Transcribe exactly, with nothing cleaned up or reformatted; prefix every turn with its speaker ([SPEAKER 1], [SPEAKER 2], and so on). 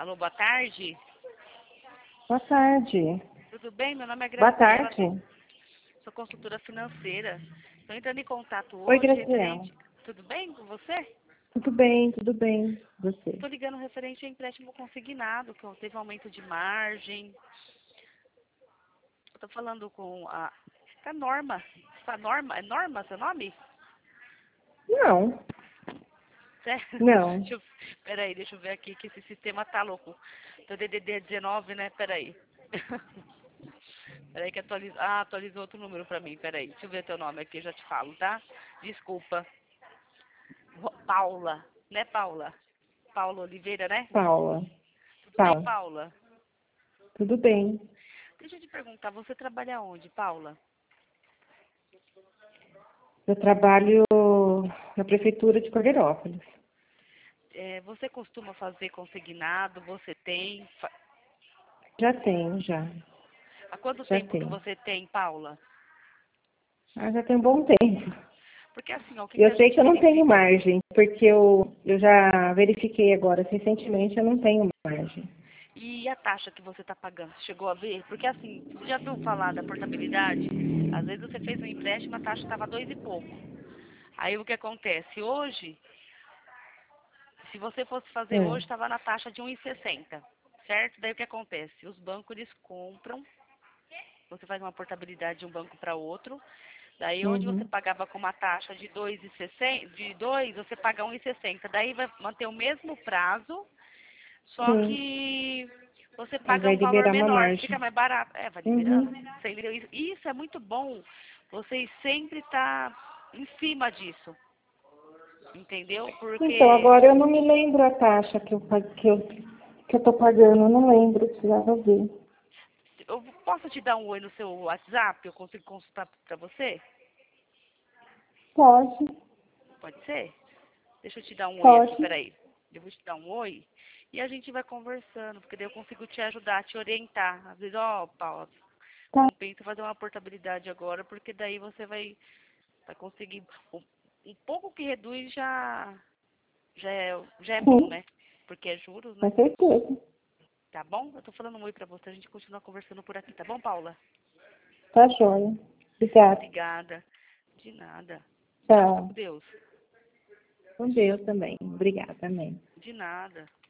[SPEAKER 1] Alô, boa tarde.
[SPEAKER 2] Boa tarde.
[SPEAKER 1] Tudo bem? Meu nome é
[SPEAKER 2] Boa
[SPEAKER 1] Graciela.
[SPEAKER 2] tarde.
[SPEAKER 1] Sou consultora financeira. Estou entrando em contato
[SPEAKER 2] Oi,
[SPEAKER 1] hoje
[SPEAKER 2] Graciela.
[SPEAKER 1] referente... Tudo bem com você?
[SPEAKER 2] Tudo bem, tudo bem. Você?
[SPEAKER 1] Estou ligando referente a empréstimo consignado, que teve um aumento de margem. Estou falando com a, a Norma. A Norma, é Norma seu nome?
[SPEAKER 2] Não,
[SPEAKER 1] Sério?
[SPEAKER 2] não.
[SPEAKER 1] Deixa eu, peraí, deixa eu ver aqui que esse sistema tá louco. Tô D D D dezenove, né? Peraí. Peraí que atualizou. Ah, atualizou outro número pra mim. Peraí, deixa eu ver teu nome aqui, eu já te falo, tá? Desculpa. Ro- Paula, né, Paula? Paula Oliveira, né?
[SPEAKER 2] Paula.
[SPEAKER 1] Tudo bem,
[SPEAKER 2] Paula.
[SPEAKER 1] Paula?
[SPEAKER 2] Tudo bem.
[SPEAKER 1] Deixa eu te perguntar, você trabalha onde, Paula?
[SPEAKER 2] Eu trabalho na prefeitura de Cordeirópolis.
[SPEAKER 1] É, você costuma fazer consignado? Você tem? Fa-
[SPEAKER 2] Já tenho, já.
[SPEAKER 1] Há quanto
[SPEAKER 2] Já
[SPEAKER 1] tempo que
[SPEAKER 2] tenho.
[SPEAKER 1] você tem, Paula?
[SPEAKER 2] Ah, já tem um bom tempo.
[SPEAKER 1] Porque assim, ó, o que, que
[SPEAKER 2] Eu
[SPEAKER 1] a
[SPEAKER 2] sei
[SPEAKER 1] gente
[SPEAKER 2] que eu não tenho
[SPEAKER 1] verifica?
[SPEAKER 2] margem, porque eu, eu já verifiquei agora, recentemente, eu não tenho margem.
[SPEAKER 1] E a taxa que você está pagando, você chegou a ver? Porque assim, você já viu falar da portabilidade? Às vezes você fez um empréstimo, a taxa estava dois e pouco. Aí o que acontece? Hoje, se você fosse fazer
[SPEAKER 2] Hum.
[SPEAKER 1] hoje, estava na taxa de um e sessenta, certo? Daí o que acontece? Os bancos, eles compram, você faz uma portabilidade de um banco para outro, daí onde você
[SPEAKER 2] Uhum.
[SPEAKER 1] pagava com uma taxa de dois e sessenta, de dois, você paga um e sessenta. Daí vai manter o mesmo prazo, só
[SPEAKER 2] Sim.
[SPEAKER 1] que você
[SPEAKER 2] Aí
[SPEAKER 1] paga
[SPEAKER 2] vai
[SPEAKER 1] um valor
[SPEAKER 2] liberar uma
[SPEAKER 1] menor,
[SPEAKER 2] margem.
[SPEAKER 1] fica mais barato. É, vai liberando.
[SPEAKER 2] Uhum.
[SPEAKER 1] Você entendeu? Isso isso é muito bom. Vocês sempre tá em cima disso. Entendeu?
[SPEAKER 2] Então,
[SPEAKER 1] Porque
[SPEAKER 2] agora eu não me lembro a taxa que eu, pa- que eu, que eu tô pagando, eu não lembro, precisava ver.
[SPEAKER 1] eu posso te dar um oi no seu WhatsApp? Eu consigo consultar pra você?
[SPEAKER 2] Pode,
[SPEAKER 1] Pode ser? Deixa eu te dar um oi aqui,
[SPEAKER 2] pode.
[SPEAKER 1] peraí. Eu vou te dar um oi e a gente vai conversando, porque daí eu consigo te ajudar, te orientar. Às vezes, ó, Paula,
[SPEAKER 2] Tá.
[SPEAKER 1] compensa fazer uma portabilidade agora, porque daí você vai, vai conseguir. Um, um pouco que reduz já, já, é, já é bom,
[SPEAKER 2] Sim,
[SPEAKER 1] né? Porque é juros,
[SPEAKER 2] com
[SPEAKER 1] né?
[SPEAKER 2] certeza.
[SPEAKER 1] Tá bom? Eu tô falando um oi pra você, a gente continua conversando por aqui, tá bom, Paula?
[SPEAKER 2] Tá joia. Obrigada.
[SPEAKER 1] Obrigada. De nada. Fica com
[SPEAKER 2] Tchau.
[SPEAKER 1] Deus.
[SPEAKER 2] Com Deus também. Obrigada também.
[SPEAKER 1] De nada.